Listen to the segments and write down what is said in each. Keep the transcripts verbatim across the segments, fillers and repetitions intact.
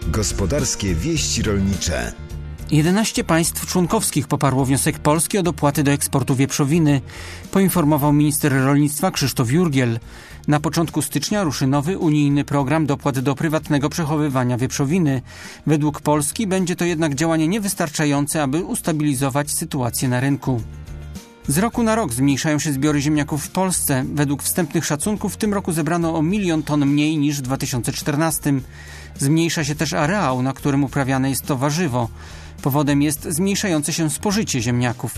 Gospodarskie wieści rolnicze. jedenaście państw członkowskich poparło wniosek Polski o dopłaty do eksportu wieprzowiny, poinformował minister rolnictwa Krzysztof Jurgiel. Na początku stycznia ruszy nowy unijny program dopłat do prywatnego przechowywania wieprzowiny. Według Polski będzie to jednak działanie niewystarczające, aby ustabilizować sytuację na rynku. Z roku na rok zmniejszają się zbiory ziemniaków w Polsce. Według wstępnych szacunków w tym roku zebrano o milion ton mniej niż w dwa tysiące czternastym. Zmniejsza się też areał, na którym uprawiane jest to warzywo. Powodem jest zmniejszające się spożycie ziemniaków.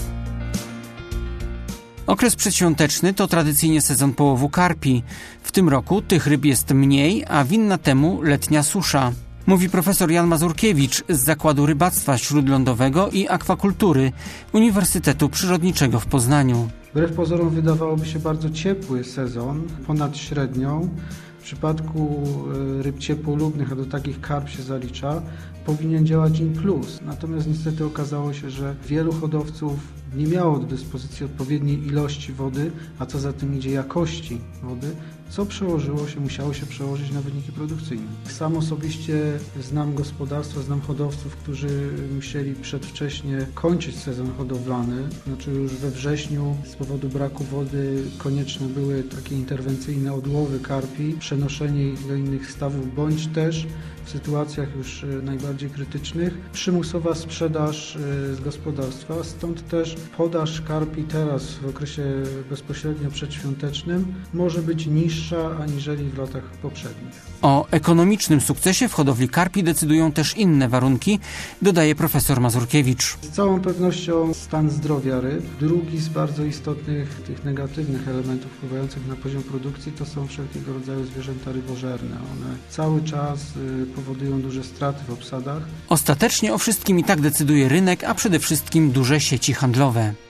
Okres przedświąteczny to tradycyjnie sezon połowu karpi. W tym roku tych ryb jest mniej, a winna temu letnia susza. Mówi profesor Jan Mazurkiewicz z Zakładu Rybactwa Śródlądowego i Akwakultury Uniwersytetu Przyrodniczego w Poznaniu. Wbrew pozorom wydawałoby się bardzo ciepły sezon, ponad średnią. W przypadku ryb ciepłolubnych, a do takich karp się zalicza, powinien działać in plus. Natomiast niestety okazało się, że wielu hodowców nie miało do dyspozycji odpowiedniej ilości wody, a co za tym idzie jakości wody, co przełożyło się, musiało się przełożyć na wyniki produkcyjne. Sam osobiście znam gospodarstwa, znam hodowców, którzy musieli przedwcześnie kończyć sezon hodowlany. Znaczy już we wrześniu z powodu braku wody konieczne były takie interwencyjne odłowy karpi, przenoszenie ich do innych stawów, bądź też w sytuacjach już najbardziej krytycznych przymusowa sprzedaż z gospodarstwa, stąd też podaż karpi teraz w okresie bezpośrednio przedświątecznym może być niższa aniżeli w latach poprzednich. O ekonomicznym sukcesie w hodowli karpi decydują też inne warunki, dodaje profesor Mazurkiewicz. Z całą pewnością stan zdrowia ryb. Drugi z bardzo istotnych tych negatywnych elementów wpływających na poziom produkcji to są wszelkiego rodzaju zwierzęta rybożerne. One cały czas powodują duże straty w obsadach. Ostatecznie o wszystkim i tak decyduje rynek, a przede wszystkim duże sieci handlowe.